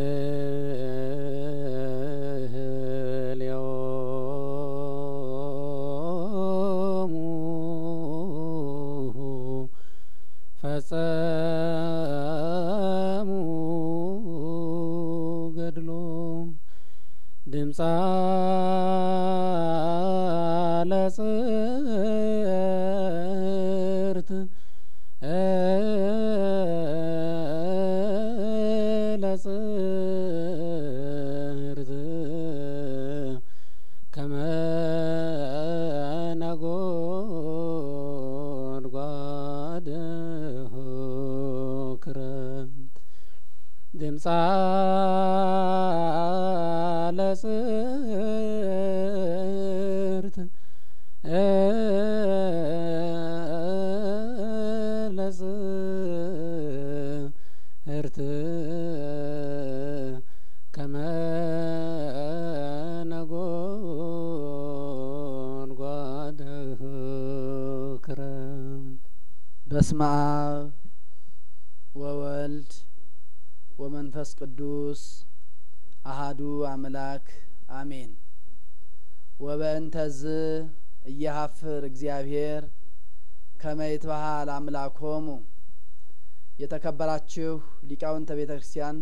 ፈጸሙ ገድሎ ድምጻ ለጽርት ለጽርት ከመ ነጎድጓድ ክረምት ድምጻ ለጽርት ለጽርት ከመ ነጎድጓድ ክረምት። በስመ አብ ወወልድ ወመንፈስ ቅዱስ አሃዱ አምላክ አሜን። ወበእንተዝ እየሀፍር እግዚአብሔር ከመ ይትበሃል አምላኮሙ። የተከበራችሁ ሊቃውንተ ቤተ ክርስቲያን፣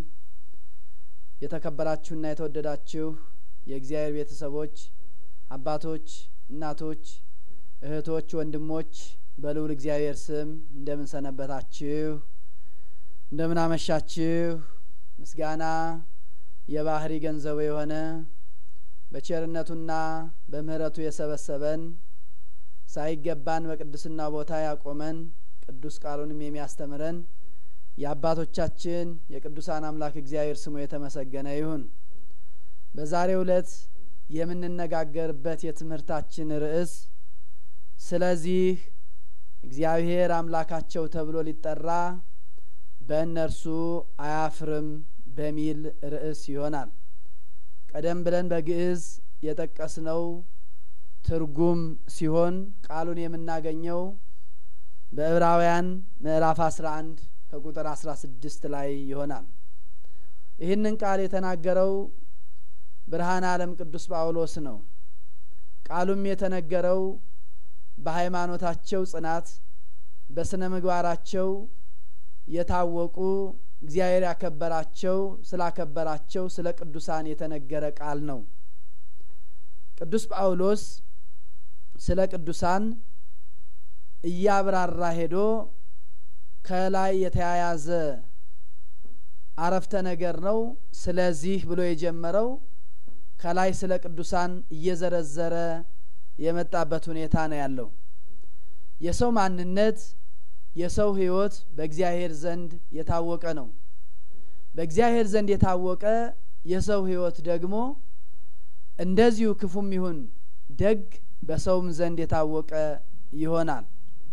የተከበራችሁና የተወደዳችሁ የእግዚአብሔር ቤተሰቦች፣ አባቶች፣ እናቶች፣ እህቶች፣ ወንድሞች በልዑል እግዚአብሔር ስም እንደምን ሰነበታችሁ? እንደምን አመሻችሁ? ምስጋና የባህሪ ገንዘቡ የሆነ በቸርነቱና በምህረቱ የሰበሰበን ሳይገባን በቅድስና ቦታ ያቆመን ቅዱስ ቃሉንም የሚያስተምረን የአባቶቻችን የቅዱሳን አምላክ እግዚአብሔር ስሙ የተመሰገነ ይሁን። በዛሬው ዕለት የምንነጋገርበት የትምህርታችን ርዕስ ስለዚህ እግዚአብሔር አምላካቸው ተብሎ ሊጠራ በእነርሱ አያፍርም በሚል ርዕስ ይሆናል። ቀደም ብለን በግዕዝ የጠቀስነው ትርጉም ሲሆን ቃሉን የምናገኘው በዕብራውያን ምዕራፍ 11 ከቁጥር 16 ላይ ይሆናል። ይህንን ቃል የተናገረው ብርሃነ ዓለም ቅዱስ ጳውሎስ ነው። ቃሉም የተነገረው በሃይማኖታቸው ጽናት በስነ ምግባራቸው የታወቁ እግዚአብሔር ያከበራቸው ስላከበራቸው ስለ ቅዱሳን የተነገረ ቃል ነው። ቅዱስ ጳውሎስ ስለ ቅዱሳን እያብራራ ሄዶ ከላይ የተያያዘ አረፍተ ነገር ነው። ስለዚህ ብሎ የጀመረው ከላይ ስለ ቅዱሳን እየዘረዘረ የመጣበት ሁኔታ ነው ያለው። የሰው ማንነት የሰው ሕይወት በእግዚአብሔር ዘንድ የታወቀ ነው። በእግዚአብሔር ዘንድ የታወቀ የሰው ሕይወት ደግሞ እንደዚሁ ክፉም ይሁን ደግ በሰውም ዘንድ የታወቀ ይሆናል።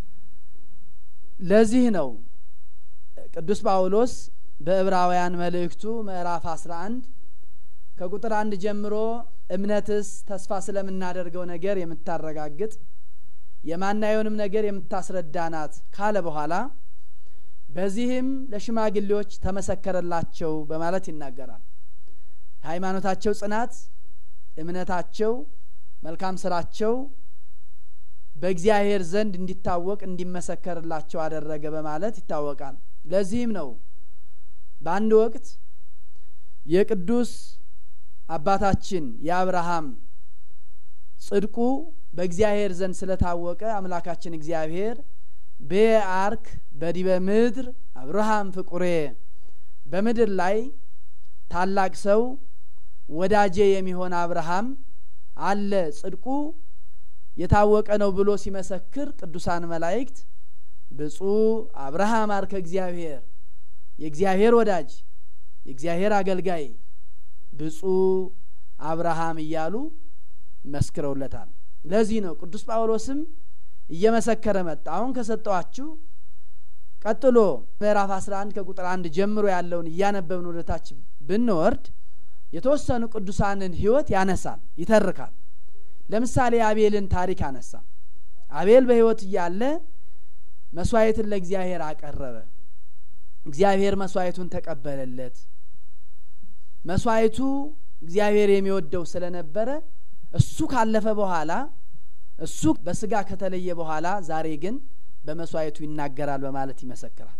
ለዚህ ነው ቅዱስ ጳውሎስ በዕብራውያን መልእክቱ ምዕራፍ 11 ከቁጥር 1 ጀምሮ እምነትስ ተስፋ ስለምናደርገው ነገር የምታረጋግጥ የማናየውንም ነገር የምታስረዳናት ካለ በኋላ በዚህም ለሽማግሌዎች ተመሰከረላቸው በማለት ይናገራል። ሃይማኖታቸው ጽናት፣ እምነታቸው፣ መልካም ስራቸው በእግዚአብሔር ዘንድ እንዲታወቅ እንዲመሰከርላቸው አደረገ በማለት ይታወቃል። ለዚህም ነው በአንድ ወቅት የቅዱስ አባታችን የአብርሃም ጽድቁ በእግዚአብሔር ዘንድ ስለታወቀ አምላካችን እግዚአብሔር በአርክ በዲበ ምድር አብርሃም ፍቁሬ በምድር ላይ ታላቅ ሰው ወዳጄ የሚሆን አብርሃም አለ ጽድቁ የታወቀ ነው ብሎ ሲመሰክር ቅዱሳን መላእክት ብፁዕ አብርሃም አርከ እግዚአብሔር የእግዚአብሔር ወዳጅ የእግዚአብሔር አገልጋይ ብፁዕ አብርሃም እያሉ መስክረውለታል። ለዚህ ነው ቅዱስ ጳውሎስም እየመሰከረ መጣ። አሁን ከሰጠዋችሁ ቀጥሎ ምዕራፍ 11 ከቁጥር 1 ጀምሮ ያለውን እያነበብን ወደታች ብንወርድ የተወሰኑ ቅዱሳንን ሕይወት ያነሳል፣ ይተርካል። ለምሳሌ አቤልን ታሪክ አነሳ። አቤል በሕይወት እያለ መስዋዕትን ለእግዚአብሔር አቀረበ። እግዚአብሔር መስዋዕቱን ተቀበለለት። መስዋዕቱ እግዚአብሔር የሚወደው ስለነበረ እሱ ካለፈ በኋላ እሱ በስጋ ከተለየ በኋላ ዛሬ ግን በመስዋዕቱ ይናገራል በማለት ይመሰክራል።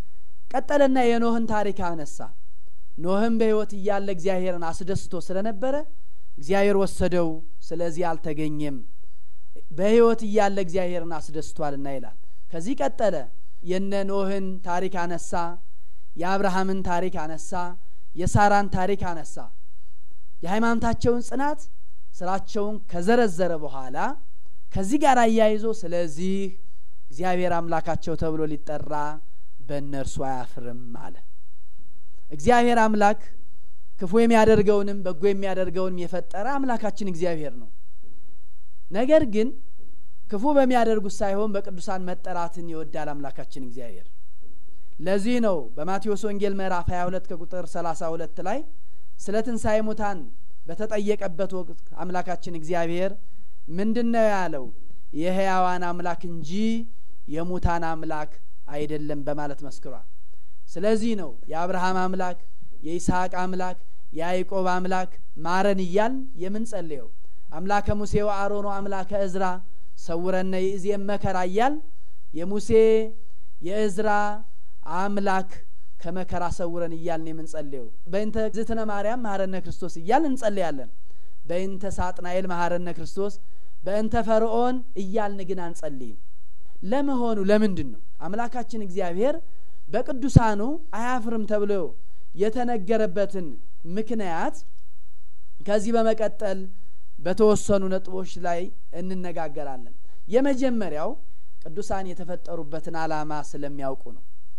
ቀጠለና የኖህን ታሪክ አነሳ። ኖህም በሕይወት እያለ እግዚአብሔርን አስደስቶ ስለነበረ እግዚአብሔር ወሰደው፣ ስለዚህ አልተገኘም። በሕይወት እያለ እግዚአብሔርን አስደስቷልና ይላል። ከዚህ ቀጠለ የነ ኖህን ታሪክ አነሳ፣ የአብርሃምን ታሪክ አነሳ፣ የሳራን ታሪክ አነሳ። የሃይማኖታቸውን ጽናት ስራቸውን ከዘረዘረ በኋላ ከዚህ ጋር አያይዞ ስለዚህ እግዚአብሔር አምላካቸው ተብሎ ሊጠራ በእነርሱ አያፍርም አለ። እግዚአብሔር አምላክ ክፉ የሚያደርገውንም በጎ የሚያደርገውንም የፈጠረ አምላካችን እግዚአብሔር ነው። ነገር ግን ክፉ በሚያደርጉት ሳይሆን በቅዱሳን መጠራትን ይወዳል አምላካችን እግዚአብሔር። ለዚህ ነው በማቴዎስ ወንጌል ምዕራፍ 22 ከቁጥር 32 ላይ ስለ ትንሣኤ ሙታን በተጠየቀበት ወቅት አምላካችን እግዚአብሔር ምንድነው ያለው? የሕያዋን አምላክ እንጂ የሙታን አምላክ አይደለም በማለት መስክሯል። ስለዚህ ነው የአብርሃም አምላክ፣ የይስሐቅ አምላክ፣ የያዕቆብ አምላክ ማረን እያል የምንጸልየው። አምላከ ሙሴ ወአሮን አምላከ እዝራ ሰውረነ ይእዜም መከራ እያል የሙሴ የእዝራ አምላክ ከመከራ ሰውረን እያልን የምንጸልየው። በእንተ ዝትነ ማርያም መሐረነ ክርስቶስ እያልን እንጸልያለን። በእንተ ሳጥናኤል መሐረነ ክርስቶስ፣ በእንተ ፈርዖን እያልን ግን አንጸልይም። ለመሆኑ ለምንድን ነው አምላካችን እግዚአብሔር በቅዱሳኑ አያፍርም ተብሎ የተነገረበትን ምክንያት ከዚህ በመቀጠል በተወሰኑ ነጥቦች ላይ እንነጋገራለን። የመጀመሪያው ቅዱሳን የተፈጠሩበትን ዓላማ ስለሚያውቁ ነው።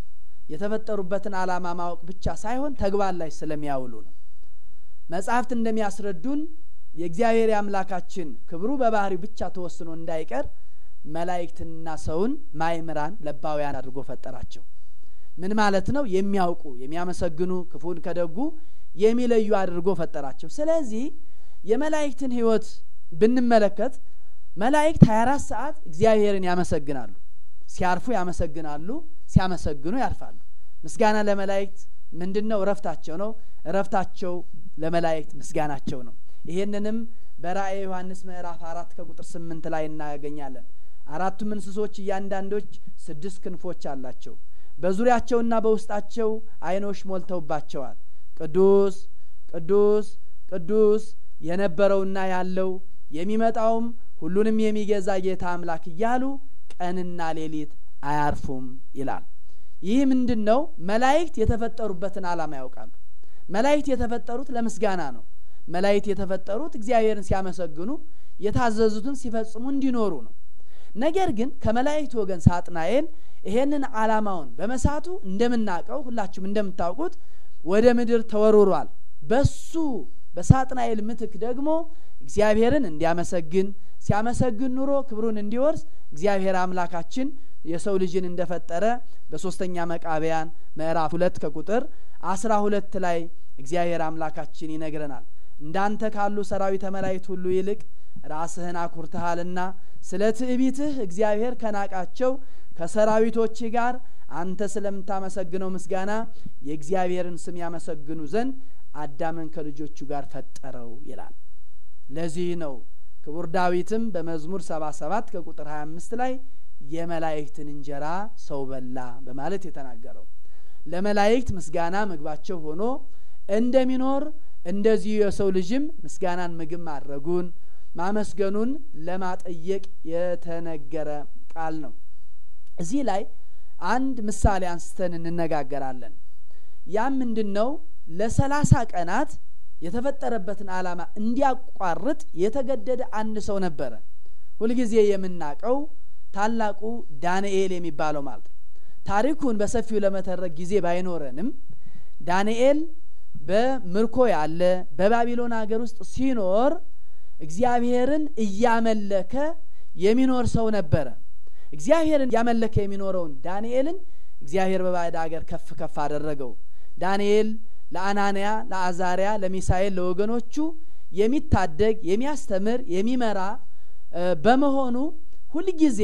የተፈጠሩበትን ዓላማ ማወቅ ብቻ ሳይሆን ተግባር ላይ ስለሚያውሉ ነው። መጻሕፍት እንደሚያስረዱን የእግዚአብሔር አምላካችን ክብሩ በባህሪው ብቻ ተወስኖ እንዳይቀር መላእክትና ሰውን ማይምራን ለባውያን አድርጎ ፈጠራቸው። ምን ማለት ነው? የሚያውቁ የሚያመሰግኑ፣ ክፉን ከደጉ የሚለዩ አድርጎ ፈጠራቸው። ስለዚህ የመላእክትን ሕይወት ብንመለከት መላእክት 24 ሰዓት እግዚአብሔርን ያመሰግናሉ። ሲያርፉ ያመሰግናሉ፣ ሲያመሰግኑ ያርፋሉ። ምስጋና ለመላእክት ምንድነው? እረፍታቸው ነው። እረፍታቸው ለመላእክት ምስጋናቸው ነው። ይሄንንም በራእየ ዮሐንስ ምዕራፍ 4 ከቁጥር 8 ላይ እናገኛለን። አራቱም እንስሶች እያንዳንዶች 6 ክንፎች አላቸው። በዙሪያቸውና በውስጣቸው ዓይኖች ሞልተውባቸዋል። ቅዱስ ቅዱስ ቅዱስ የነበረውና ያለው የሚመጣውም ሁሉንም የሚገዛ ጌታ አምላክ እያሉ ቀንና ሌሊት አያርፉም ይላል። ይህ ምንድነው? መላእክት የተፈጠሩበትን ዓላማ ያውቃሉ። መላእክት የተፈጠሩት ለምስጋና ነው። መላእክት የተፈጠሩት እግዚአብሔርን ሲያመሰግኑ የታዘዙትን ሲፈጽሙ እንዲኖሩ ነው። ነገር ግን ከመላእክት ወገን ሳጥናኤል ይሄንን ዓላማውን በመሳቱ እንደምናቀው ሁላችሁም እንደምታውቁት ወደ ምድር ተወርውሯል። በሱ በሳጥናኤል ምትክ ደግሞ እግዚአብሔርን እንዲያመሰግን ሲያመሰግን ኑሮ ክብሩን እንዲወርስ እግዚአብሔር አምላካችን የሰው ልጅን እንደፈጠረ በሶስተኛ መቃብያን ምዕራፍ 2 ከቁጥር 12 ላይ እግዚአብሔር አምላካችን ይነግረናል። እንዳንተ ካሉ ሰራዊተ መላእክት ሁሉ ይልቅ ራስህን አኩርተሃልና ስለ ትዕቢትህ እግዚአብሔር ከናቃቸው ከሰራዊቶች ጋር አንተ ስለምታመሰግነው ምስጋና የእግዚአብሔርን ስም ያመሰግኑ ዘንድ አዳምን ከልጆቹ ጋር ፈጠረው ይላል። ለዚህ ነው ክቡር ዳዊትም በመዝሙር 77 ከቁጥር 25 ላይ የመላእክትን እንጀራ ሰው በላ በማለት የተናገረው። ለመላእክት ምስጋና ምግባቸው ሆኖ እንደሚኖር እንደዚህ የሰው ልጅም ምስጋናን ምግብ ማድረጉን ማመስገኑን ለማጠየቅ የተነገረ ቃል ነው። እዚህ ላይ አንድ ምሳሌ አንስተን እንነጋገራለን። ያም ምንድነው? ለ30 ቀናት የተፈጠረበትን ዓላማ እንዲያቋርጥ የተገደደ አንድ ሰው ነበረ። ሁልጊዜ የምናቀው ታላቁ ዳንኤል የሚባለው ማለት ነው። ታሪኩን በሰፊው ለመተረክ ጊዜ ባይኖረንም ዳንኤል በምርኮ ያለ በባቢሎን ሀገር ውስጥ ሲኖር እግዚአብሔርን እያመለከ የሚኖር ሰው ነበረ። እግዚአብሔርን ያመለከ የሚኖረውን ዳንኤልን እግዚአብሔር በባዕድ ሀገር ከፍ ከፍ አደረገው። ዳንኤል ለአናንያ፣ ለአዛሪያ፣ ለሚሳኤል ለወገኖቹ የሚታደግ የሚያስተምር የሚመራ በመሆኑ ሁልጊዜ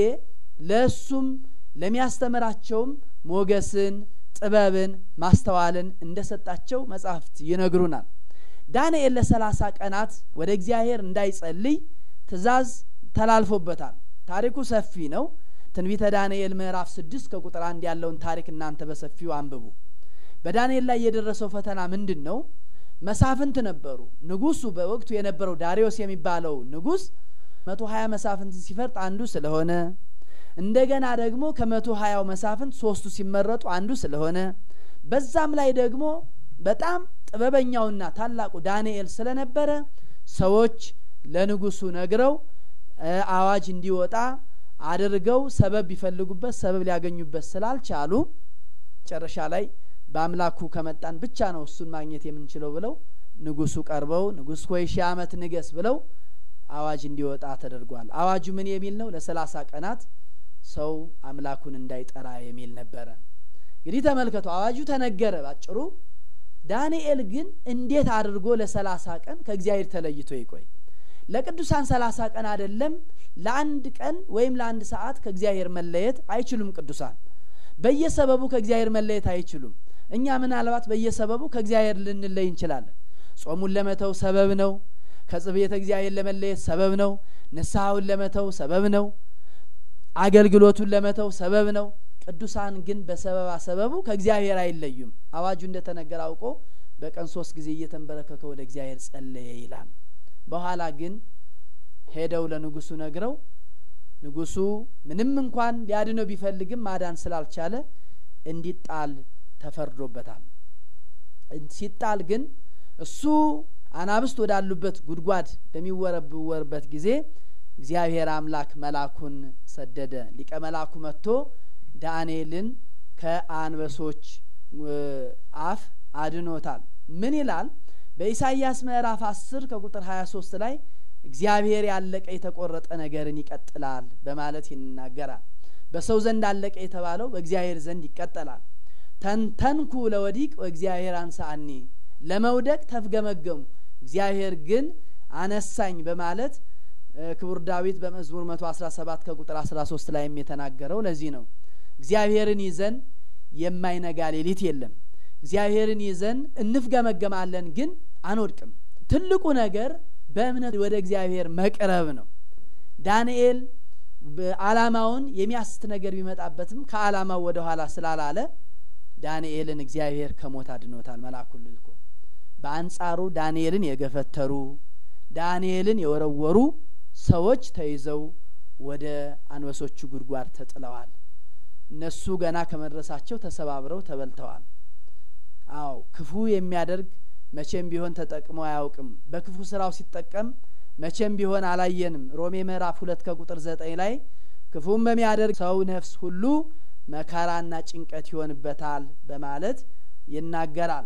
ለሱም ለሚያስተምራቸውም ሞገስን ጥበብን ማስተዋልን እንደሰጣቸው መጻሕፍት ይነግሩናል። ዳንኤል ለ30 ቀናት ወደ እግዚአብሔር እንዳይጸልይ ትእዛዝ ተላልፎበታል። ታሪኩ ሰፊ ነው። ትንቢተ ዳንኤል ምዕራፍ 6 ከቁጥር 1 ያለውን ታሪክ እናንተ በሰፊው አንብቡ። በዳንኤል ላይ የደረሰው ፈተና ምንድነው? መሳፍንት ነበሩ። ንጉሱ በወቅቱ የነበረው ዳሪዮስ የሚባለው ንጉስ 120 መሳፍንት ሲፈርጥ አንዱ ስለሆነ እንደገና ደግሞ ከ120ው መሳፍንት 3ቱ ሲመረጡ አንዱ ስለሆነ በዛም ላይ ደግሞ በጣም ጥበበኛውና ታላቁ ዳንኤል ስለነበረ ሰዎች ለንጉሱ ነግረው አዋጅ እንዲወጣ አድርገው ሰበብ ቢፈልጉበት ሰበብ ሊያገኙበት ስላልቻሉ መጨረሻ ላይ በአምላኩ ከመጣን ብቻ ነው እሱን ማግኘት የምንችለው ብለው ንጉሱ ቀርበው ንጉስ ሆይ 1000 ዓመት ንገስ ብለው አዋጅ እንዲወጣ ተደርጓል። አዋጁ ምን የሚል ነው? ለ30 ቀናት ሰው አምላኩን እንዳይጠራ የሚል ነበረ። እንግዲህ ተመልከቱ፣ አዋጁ ተነገረ ባጭሩ። ዳንኤል ግን እንዴት አድርጎ ለ30 ቀን ከእግዚአብሔር ተለይቶ ይቆይ? ለቅዱሳን 30 ቀን አይደለም ለአንድ ቀን ወይም ለአንድ ሰዓት ከእግዚአብሔር መለየት አይችሉም። ቅዱሳን በየሰበቡ ከእግዚአብሔር መለየት አይችሉም። እኛ ምናልባት በየሰበቡ ከእግዚአብሔር ልንለይ እንችላለን። ጾሙን ለመተው ሰበብ ነው። ከጽቤተ እግዚአብሔር ለመለየት ሰበብ ነው። ንስሐውን ለመተው ሰበብ ነው። አገልግሎቱን ለመተው ሰበብ ነው። ቅዱሳን ግን በሰበቡ ከእግዚአብሔር አይለዩም። አዋጁ እንደተነገረ አውቆ በቀን 3 ጊዜ እየተንበረከከ ወደ እግዚአብሔር ጸለየ ይላል። በኋላ ግን ሄደው ለንጉሱ ነግረው ንጉሱ ምንም እንኳን ሊያድነው ቢፈልግም ማዳን ስላልቻለ እንዲጣል ተፈርዶበታል። ሲጣል ግን እሱ አናብስት ወዳሉበት ጉድጓድ በሚወረወርበት ጊዜ እግዚአብሔር አምላክ መላኩን ሰደደ። ሊቀ መላኩ መጥቶ ዳንኤልን ከአንበሶች አፍ አድኖታል። ምን ይላል? በኢሳይያስ ምዕራፍ 10 ከቁጥር 23 ላይ እግዚአብሔር ያለቀ የተቆረጠ ነገርን ይቀጥላል በማለት ይናገራል። በሰው ዘንድ አለቀ የተባለው በእግዚአብሔር ዘንድ ይቀጥላል። ተንተንኩ ለወዲቅ ወእግዚአብሔር አንሳኒ፣ ለመውደቅ ተፍገመገሙ እግዚአብሔር ግን አነሳኝ በማለት ክቡር ዳዊት በመዝሙር 117 ከቁጥር 13 ላይም የተናገረው ለዚህ ነው። እግዚአብሔርን ይዘን የማይነጋ ሌሊት የለም። እግዚአብሔርን ይዘን እንፍገመገማለን ግን አንወድቅም። ትልቁ ነገር በእምነት ወደ እግዚአብሔር መቅረብ ነው። ዳንኤል ዓላማውን የሚያስት ነገር ቢመጣበትም ከዓላማው ወደ ኋላ ስላላለ ዳንኤልን እግዚአብሔር ከሞት አድኖታል መልአኩን ልኮ። በአንጻሩ ዳንኤልን የገፈተሩ ዳንኤልን የወረወሩ ሰዎች ተይዘው ወደ አንበሶቹ ጉድጓድ ተጥለዋል። እነሱ ገና ከመድረሳቸው ተሰባብረው ተበልተዋል። አዎ ክፉ የሚያደርግ መቼም ቢሆን ተጠቅሞ አያውቅም። በክፉ ስራው ሲጠቀም መቼም ቢሆን አላየንም። ሮሜ ምዕራፍ 2 ከቁጥር 9 ላይ ክፉም በሚያደርግ ሰው ነፍስ ሁሉ መከራና ጭንቀት ይሆንበታል በማለት ይናገራል።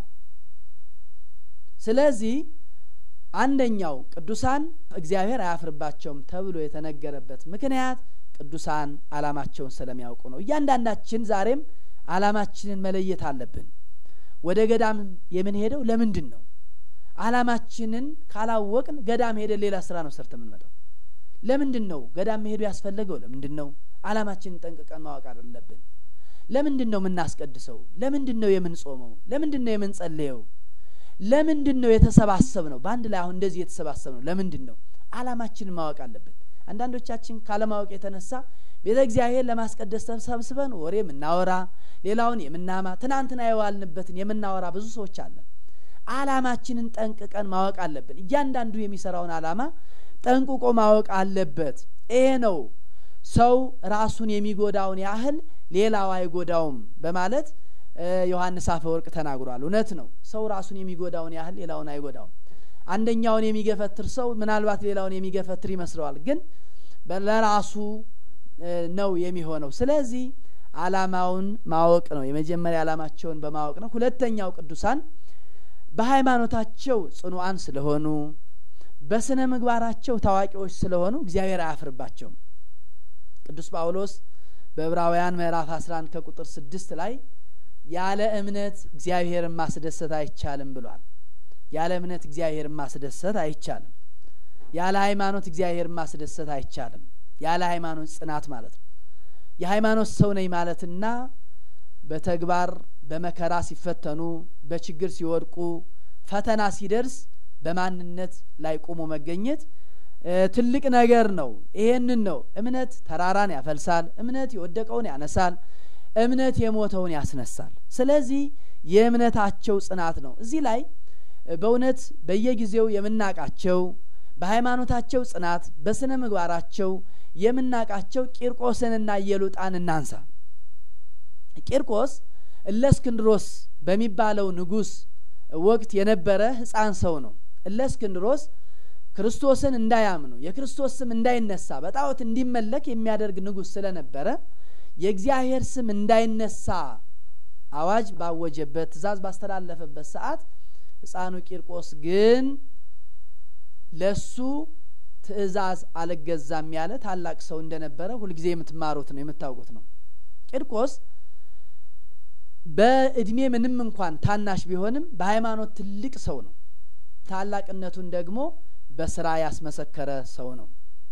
ስለዚህ አንደኛው ቅዱሳን እግዚአብሔር አያፍርባቸውም ተብሎ የተነገረበት ምክንያት ቅዱሳን ዓላማቸውን ስለሚያውቁ ነው። እያንዳንዳችን ዛሬም ዓላማችንን መለየት አለብን። ወደ ገዳም የምንሄደው ለምንድን ነው? ዓላማችንን ካላወቅን ገዳም ሄደን ሌላ ስራ ነው ሰርተን የምንመጣው። ለምንድን ነው ገዳም መሄዱ ያስፈለገው? ለምንድን ነው? ዓላማችንን ጠንቅቀን ማወቅ አለብን። ለምንድን ነው የምናስቀድሰው? ለምንድን ነው የምንጾመው? ለምንድን ነው የምንጸልየው? ለምንድን ነው የተሰባሰብነው? በአንድ ላይ አሁን እንደዚህ የተሰባሰብነው ለምንድን ነው? ዓላማችንን ማወቅ አለብን። አንዳንዶቻችን ካለማወቅ የተነሳ ቤተ እግዚአብሔር ለማስቀደስ ተሰብስበን ወሬ የምናወራ፣ ሌላውን የምናማ፣ ትናንትና የዋልንበትን የምናወራ ብዙ ሰዎች አለን። ዓላማችንን ጠንቅቀን ማወቅ አለብን። እያንዳንዱ የሚሰራውን ዓላማ ጠንቅቆ ማወቅ አለበት። ይሄ ነው ሰው ራሱን የሚጎዳውን ያህል ሌላው አይጎዳውም በማለት ዮሐንስ አፈወርቅ ተናግሯል። እውነት ነው። ሰው ራሱን የሚጎዳውን ያህል ሌላውን አይጎዳውም። አንደኛውን የሚገፈትር ሰው ምናልባት ሌላውን የሚገፈትር ይመስለዋል፣ ግን ለራሱ ነው የሚሆነው። ስለዚህ ዓላማውን ማወቅ ነው። የመጀመሪያ ዓላማቸውን በማወቅ ነው። ሁለተኛው ቅዱሳን በሃይማኖታቸው ጽኑዓን ስለሆኑ በስነ ምግባራቸው ታዋቂዎች ስለሆኑ እግዚአብሔር አያፍርባቸውም። ቅዱስ ጳውሎስ በዕብራውያን ምዕራፍ 11 ከቁጥር 6 ላይ ያለ እምነት እግዚአብሔርን ማስደሰት አይቻልም ብሏል። ያለ እምነት እግዚአብሔርን ማስደሰት አይቻልም። ያለ ሃይማኖት እግዚአብሔርን ማስደሰት አይቻልም። ያለ ሃይማኖት ጽናት ማለት ነው። የሃይማኖት ሰው ነኝ ማለትና በተግባር በመከራ ሲፈተኑ፣ በችግር ሲወድቁ፣ ፈተና ሲደርስ በማንነት ላይ ቆሞ መገኘት ትልቅ ነገር ነው። ይሄንን ነው እምነት ተራራን ያፈልሳል፣ እምነት የወደቀውን ያነሳል፣ እምነት የሞተውን ያስነሳል። ስለዚህ የእምነታቸው ጽናት ነው። እዚህ ላይ በእውነት በየጊዜው የምናቃቸው በሃይማኖታቸው ጽናት በስነ ምግባራቸው የምናቃቸው ቂርቆስንና ኢየሉጣን እናንሳ። ቂርቆስ እለእስክንድሮስ በሚባለው ንጉስ ወቅት የነበረ ሕፃን ሰው ነው። እለእስክንድሮስ ክርስቶስን እንዳያምኑ የክርስቶስ ስም እንዳይነሳ በጣዖት እንዲመለክ የሚያደርግ ንጉስ ስለነበረ የእግዚአብሔር ስም እንዳይነሳ አዋጅ ባወጀበት ትእዛዝ ባስተላለፈበት ሰዓት ሕፃኑ ቂርቆስ ግን ለሱ ትእዛዝ አልገዛም ያለ ታላቅ ሰው እንደነበረ ሁልጊዜ የምትማሩት ነው የምታውቁት ነው። ቂርቆስ በእድሜ ምንም እንኳን ታናሽ ቢሆንም በሃይማኖት ትልቅ ሰው ነው። ታላቅነቱን ደግሞ በስራ ያስመሰከረ ሰው ነው።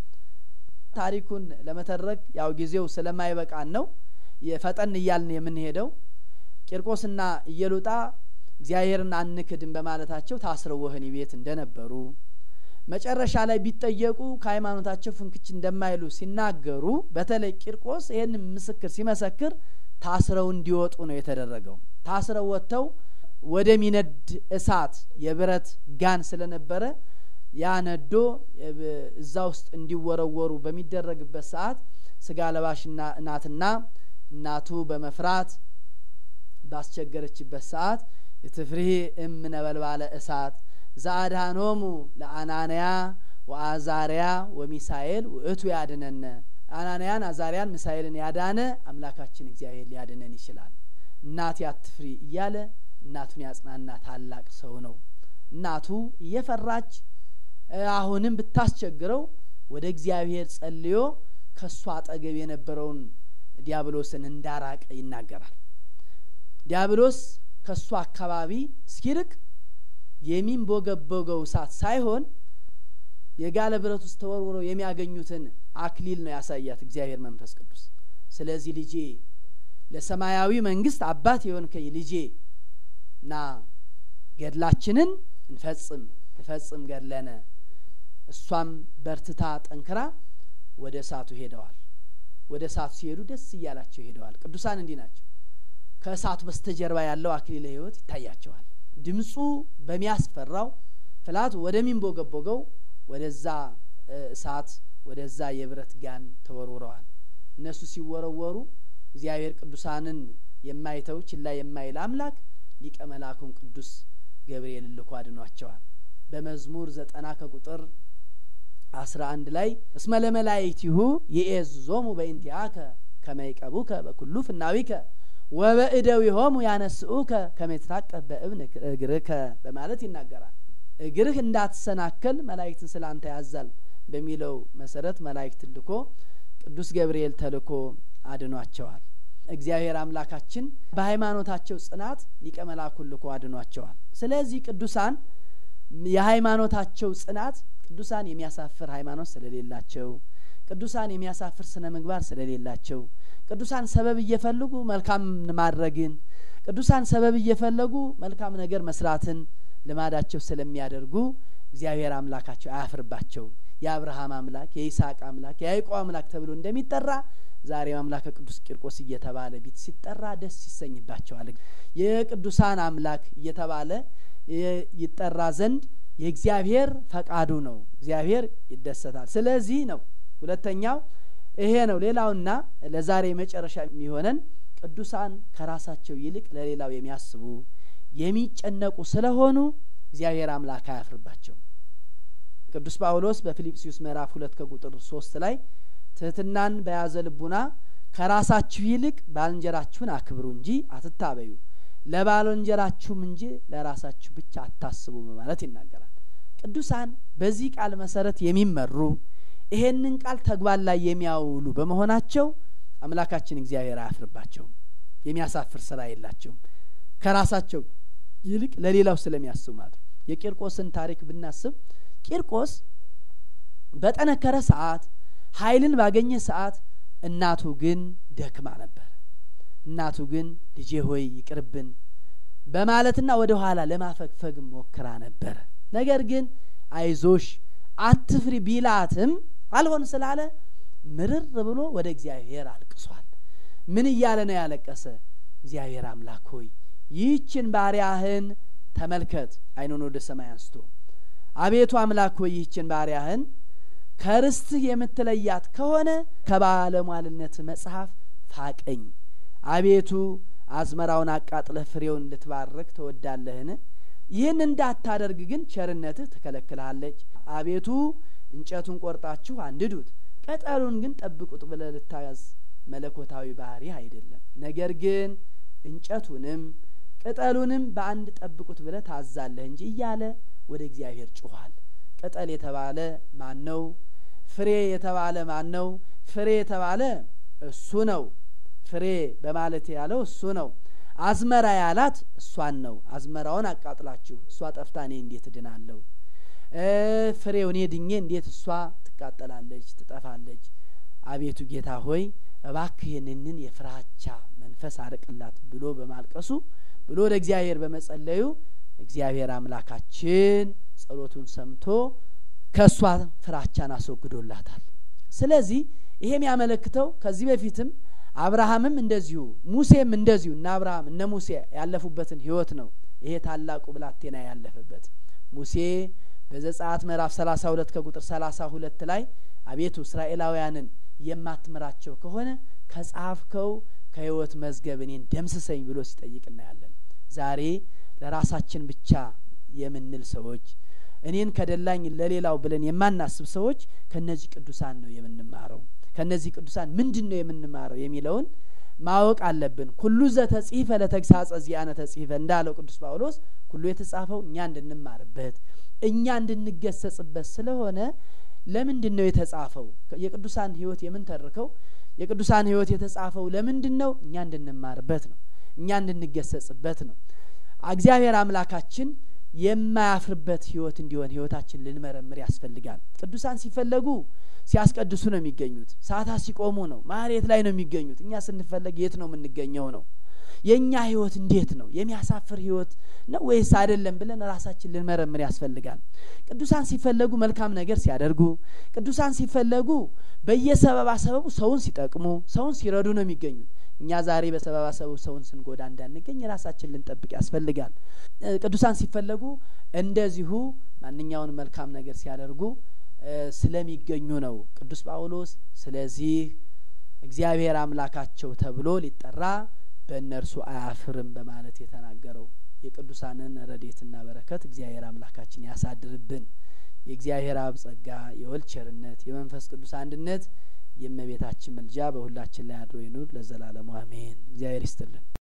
ታሪኩን ለመተረክ ያው ጊዜው ስለማይበቃን ነው የፈጠን እያልን የምንሄደው። ቂርቆስና ኢየሉጣ እግዚአብሔርን አንክድም በማለታቸው ታስረው ወህኒ ቤት እንደነበሩ መጨረሻ ላይ ቢጠየቁ ከሃይማኖታቸው ፍንክች እንደማይሉ ሲናገሩ በተለይ ቂርቆስ ይሄን ምስክር ሲመሰክር ታስረው እንዲወጡ ነው የተደረገው። ታስረው ወጥተው ወደ ሚነድ እሳት የብረት ጋን ስለነበረ ያነዶ እዛ ውስጥ እንዲወረወሩ በሚደረግበት ሰዓት ስጋ ለባሽና እናቱ በመፍራት ባስቸገረችበት ሰዓት የትፍሪህ ነበልባለ እሳት ዛአድሃኖሙ ለአናንያ ወአዛሪያ ወሚሳኤል ውእቱ ያድነነ አናንያን አዛሪያን ሚሳኤልን ያዳነ አምላካችን እግዚአብሔር ሊያድነን ይችላል። እናት ያትፍሪ እያለ እናቱን ያጽናና ታላቅ ሰው ነው። እናቱ እየፈራች አሁንም ብታስቸግረው ወደ እግዚአብሔር ጸልዮ ከሷ አጠገብ የነበረውን ዲያብሎስን እንዳራቀ ይናገራል። ዲያብሎስ ከሷ አካባቢ እስኪርቅ የሚንቦገቦገው እሳት ሳይሆን የጋለ ብረት ውስጥ ተወርውረው የሚያገኙትን አክሊል ነው ያሳያት እግዚአብሔር መንፈስ ቅዱስ። ስለዚህ ልጄ ለሰማያዊ መንግስት አባት የሆንከኝ ልጄ ና ገድላችንን እንፈጽም ገድለነ። እሷም በርትታ ጠንክራ ወደ እሳቱ ሄደዋል። ወደ እሳቱ ሲሄዱ ደስ እያላቸው ሄደዋል። ቅዱሳን እንዲህ ናቸው። ከእሳቱ በስተጀርባ ያለው አክሊለ ሕይወት ይታያቸዋል። ድምጹ በሚያስፈራው ፍላቱ ወደሚንቦገቦገው ወደዛ እሳት ወደዛ የብረት ጋን ተወርውረዋል። እነሱ ሲወረወሩ እግዚአብሔር ቅዱሳንን የማይተው ችላ የማይል አምላክ ሊቀ መላእክቱን ቅዱስ ገብርኤል ልኮ አድኗቸዋል። በመዝሙር 90 ከቁጥር 11 ላይ እስመ ለመላእክቲሁ ይእዝዞሙ በእንቲአከ ከመ ይቀቡከ በኩሉ ፍናዊከ ወበእደዊሆሙ ያነስኡከ ከመ ይትታቀብ በእብን እግርከ በማለት ይናገራል። እግርህ እንዳትሰናከል መላእክትን ስላንተ ያዛል በሚለው መሰረት መላእክት ልኮ ቅዱስ ገብርኤል ተልኮ አድኗቸዋል። እግዚአብሔር አምላካችን በሃይማኖታቸው ጽናት ሊቀ መላእክቱን ልኮ አድኗቸዋል። ስለዚህ ቅዱሳን የሃይማኖታቸው ጽናት ቅዱሳን የሚያሳፍር ሃይማኖት ስለሌላቸው፣ ቅዱሳን የሚያሳፍር ስነ ምግባር ስለሌላቸው፣ ቅዱሳን ሰበብ እየፈለጉ መልካም ማድረግን፣ ቅዱሳን ሰበብ እየፈለጉ መልካም ነገር መስራትን ልማዳቸው ስለሚያደርጉ እግዚአብሔር አምላካቸው አያፍርባቸውም። የአብርሃም አምላክ የይስሐቅ አምላክ የያዕቆብ አምላክ ተብሎ እንደሚጠራ ዛሬ አምላከ ቅዱስ ቂርቆስ እየተባለ ቢት ሲጠራ ደስ ይሰኝባቸዋል። የቅዱሳን አምላክ እየተባለ ይጠራ ዘንድ የእግዚአብሔር ፈቃዱ ነው። እግዚአብሔር ይደሰታል። ስለዚህ ነው ሁለተኛው ይሄ ነው። ሌላውና ለዛሬ መጨረሻ የሚሆነን ቅዱሳን ከራሳቸው ይልቅ ለሌላው የሚያስቡ የሚጨነቁ ስለሆኑ እግዚአብሔር አምላክ አያፍርባቸው። ቅዱስ ጳውሎስ በፊልጵስዩስ ምዕራፍ 2 ከቁጥር 3 ላይ ትህትናን በያዘ ልቡና ከራሳችሁ ይልቅ ባልንጀራችሁን አክብሩ እንጂ አትታበዩ፣ ለባልንጀራችሁም እንጂ ለራሳችሁ ብቻ አታስቡ በማለት ይናገራል። ቅዱሳን በዚህ ቃል መሰረት የሚመሩ ይሄንን ቃል ተግባር ላይ የሚያውሉ በመሆናቸው አምላካችን እግዚአብሔር አያፍርባቸውም። የሚያሳፍር ስራ የላቸውም። ከራሳቸው ይልቅ ለሌላው ስለሚያስቡ ማለት ነው። የቂርቆስን ታሪክ ብናስብ ቂርቆስ በጠነከረ ሰዓት ኃይልን ባገኘ ሰዓት እናቱ ግን ደክማ ነበር። እናቱ ግን ልጄ ሆይ ይቅርብን በማለትና ወደ ኋላ ለማፈግፈግ ሞክራ ነበር። ነገር ግን አይዞሽ አትፍሪ ቢላትም አልሆን ስላለ ምርር ብሎ ወደ እግዚአብሔር አልቅሷል። ምን እያለ ነው ያለቀሰ? እግዚአብሔር አምላክ ሆይ ይህችን ባሪያህን ተመልከት። አይኑን ወደ ሰማይ አንስቶ አቤቱ አምላክ ሆይ ይህችን ባሪያህን ከርስትህ የምትለያት ከሆነ ከባለሟልነት መጽሐፍ ፋቀኝ። አቤቱ አዝመራውን አቃጥለህ ፍሬውን ልትባርክ ተወዳለህን? ይህን እንዳታደርግ ግን ቸርነትህ ትከለክልሃለች። አቤቱ እንጨቱን ቆርጣችሁ አንድዱት፣ ቅጠሉን ግን ጠብቁት ብለህ ልታዝ መለኮታዊ ባህሪ አይደለም። ነገር ግን እንጨቱንም ቅጠሉንም በአንድ ጠብቁት ብለህ ታዛለህ እንጂ እያለ ወደ እግዚአብሔር ጮኋል። ቅጠል የተባለ ማን ነው? ፍሬ የተባለ ማን ነው? ፍሬ የተባለ እሱ ነው። ፍሬ በማለት ያለው እሱ ነው። አዝመራ ያላት እሷን ነው። አዝመራውን አቃጥላችሁ እሷ ጠፍታ እኔ እንዴት እድናለሁ? ፍሬው እኔ ድኜ እንዴት እሷ ትቃጠላለች ትጠፋለች? አቤቱ ጌታ ሆይ እባክህ ይህንን የፍራቻ መንፈስ አርቅላት ብሎ በማልቀሱ ብሎ ወደ እግዚአብሔር በመጸለዩ እግዚአብሔር አምላካችን ጸሎቱን ሰምቶ ከሷ ፍራቻን አስወግዶላታል። ስለዚህ ይሄም ያመለክተው ከዚህ በፊትም አብርሃምም እንደዚሁ ሙሴም እንደዚሁ እና አብርሃም እነ ሙሴ ያለፉበትን ህይወት ነው ይሄ ታላቁ ብላቴና ያለፈበት። ሙሴ በዘጸአት ምዕራፍ 32 ከቁጥር 32 ላይ አቤቱ እስራኤላውያንን የማትምራቸው ከሆነ ከጻፍከው ከህይወት መዝገብ እኔን ደምስሰኝ ብሎ ሲጠይቅ እናያለን። ዛሬ ለራሳችን ብቻ የምንል ሰዎች እኔን ከደላኝ ለሌላው ብለን የማናስብ ሰዎች ከነዚህ ቅዱሳን ነው የምንማረው። ከነዚህ ቅዱሳን ምንድነው የምንማረው የሚለውን ማወቅ አለብን። ኩሉ ዘተጽፈ ለተግሳጸ ዚአነ ተጽፈ እንዳለው ቅዱስ ጳውሎስ ሁሉ የተጻፈው እኛ እንድንማርበት እኛ እንድንገሰጽበት ስለሆነ ለምንድነው የተጻፈው? የቅዱሳን ህይወት የምንተርከው የቅዱሳን ህይወት የተጻፈው ለምንድነው? እኛ እንድንማርበት ነው። እኛ እንድንገሰጽበት ነው። እግዚአብሔር አምላካችን የማያፍርበት ህይወት እንዲሆን ህይወታችን ልንመረምር ያስፈልጋል። ቅዱሳን ሲፈለጉ ሲያስቀድሱ ነው የሚገኙት። ሰዓታት ሲቆሙ ነው ማህሌት ላይ ነው የሚገኙት። እኛ ስንፈለግ የት ነው የምንገኘው ነው? የኛ ህይወት እንዴት ነው? የሚያሳፍር ህይወት ነው ወይስ አይደለም ብለን ራሳችን ልንመረምር ያስፈልጋል። ቅዱሳን ሲፈለጉ መልካም ነገር ሲያደርጉ፣ ቅዱሳን ሲፈለጉ በየሰበባ ሰበቡ ሰውን ሲጠቅሙ፣ ሰውን ሲረዱ ነው የሚገኙት። እኛ ዛሬ በሰበባ ሰበቡ ሰውን ስንጎዳ እንዳንገኝ ራሳችን ልንጠብቅ ያስፈልጋል። ቅዱሳን ሲፈለጉ እንደዚሁ ማንኛውን መልካም ነገር ሲያደርጉ ስለሚገኙ ነው ቅዱስ ጳውሎስ ስለዚህ እግዚአብሔር አምላካቸው ተብሎ ሊጠራ በእነርሱ አያፍርም በማለት የተናገረው። የቅዱሳንን ረድኤትና በረከት እግዚአብሔር አምላካችን ያሳድርብን። የእግዚአብሔር አብ ጸጋ፣ የወልድ ቸርነት፣ የመንፈስ ቅዱስ አንድነት፣ የእመቤታችን ምልጃ በሁላችን ላይ አድሮ ይኑር ለዘላለሙ አሜን። እግዚአብሔር ይስጥልን።